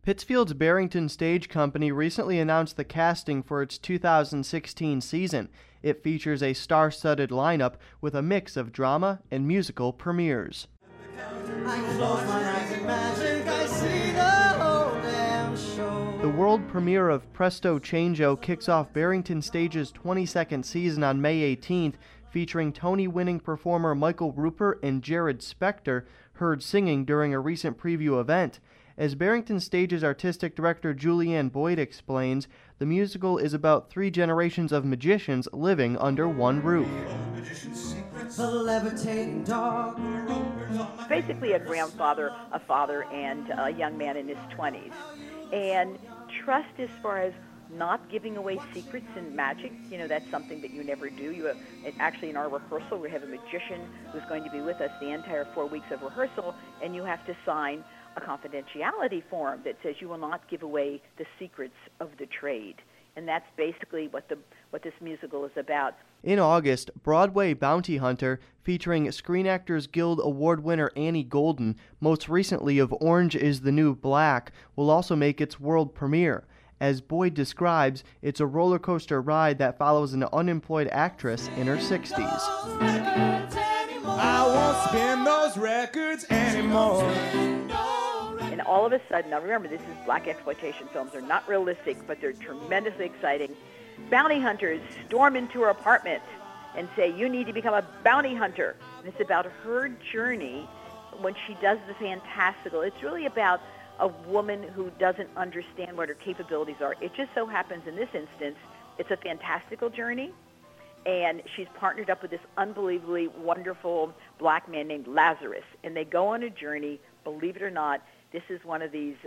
Pittsfield's Barrington Stage Company recently announced the casting for its 2016 season. It features a star-studded lineup with a mix of drama and musical premieres. The world premiere of Presto Changeo kicks off Barrington Stage's 22nd season on May 18th, featuring Tony-winning performer Michael Rupert and Jared Spector, heard singing during a recent preview event. As Barrington Stage's artistic director Julianne Boyd explains, the musical is about 3 generations of magicians living under one roof. Basically a grandfather, a father, and a young man in his 20s. And trust as far as not giving away secrets in magic, that's something that you never do. Actually, in our rehearsal, we have a magician who's going to be with us the entire 4 weeks of rehearsal, and you have to sign a confidentiality form that says you will not give away the secrets of the trade. And that's basically what this musical is about. In August, Broadway Bounty Hunter, featuring Screen Actors Guild Award winner Annie Golden, most recently of Orange is the New Black, will also make its world premiere. As Boyd describes, it's a roller coaster ride that follows an unemployed actress in her 60s. I won't spin those records anymore. And all of a sudden, now remember, this is black exploitation films. They're not realistic, but they're tremendously exciting. Bounty hunters storm into her apartment and say, "You need to become a bounty hunter." And it's about her journey when she does the fantastical. It's really about a woman who doesn't understand what her capabilities are. It just so happens in this instance, it's a fantastical journey, and she's partnered up with this unbelievably wonderful black man named Lazarus, and they go on a journey. Believe it or not, this is one of these,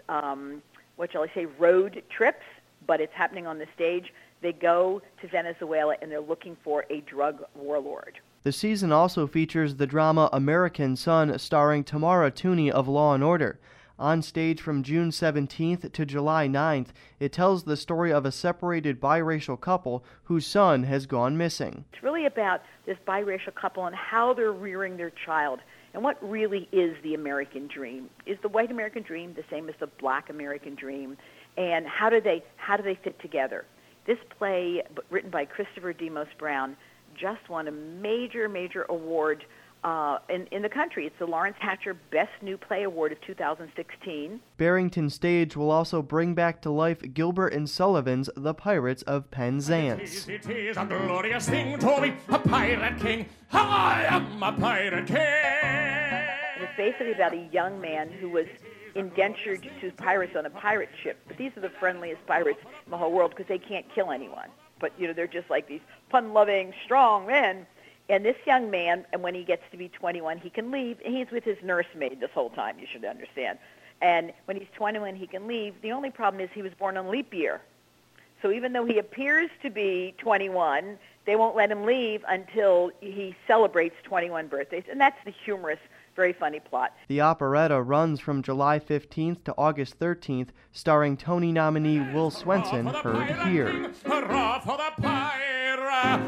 road trips, but it's happening on the stage. They go to Venezuela, and they're looking for a drug warlord. The season also features the drama American Son, starring Tamara Tooney of Law & Order. On stage from June 17th to July 9th, it tells the story of a separated biracial couple whose son has gone missing. It's really about this biracial couple and how they're rearing their child and what really is the American dream. Is the white American dream the same as the black American dream? And how do they fit together? This play, written by Christopher Demos Brown, just won a major award in the country. It's the Lawrence Hatcher Best New Play Award of 2016. Barrington Stage will also bring back to life Gilbert and Sullivan's The Pirates of Penzance. It is a glorious thing to be a pirate king. I am a pirate king. And it's basically about a young man who was indentured to pirates on a pirate ship. But these are the friendliest pirates in the whole world because they can't kill anyone. But, they're just like these fun-loving, strong men. And this young man, and when he gets to be 21, he can leave. And he's with his nursemaid this whole time, you should understand. And when he's 21, he can leave. The only problem is he was born on leap year. So even though he appears to be 21, they won't let him leave until he celebrates 21 birthdays. And that's the humorous, very funny plot. The operetta runs from July 15th to August 13th, starring Tony nominee Will Swenson, heard here. Hurrah for the pirate!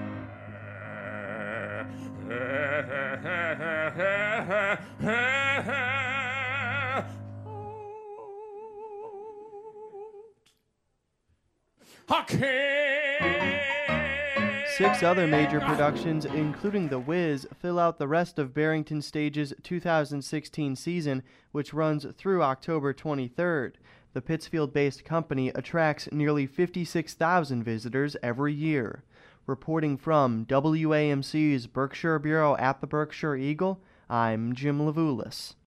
Okay. 6 other major productions, including The Wiz, fill out the rest of Barrington Stage's 2016 season, which runs through October 23rd. The Pittsfield-based company attracts nearly 56,000 visitors every year. Reporting from WAMC's Berkshire Bureau at the Berkshire Eagle, I'm Jim Levulis.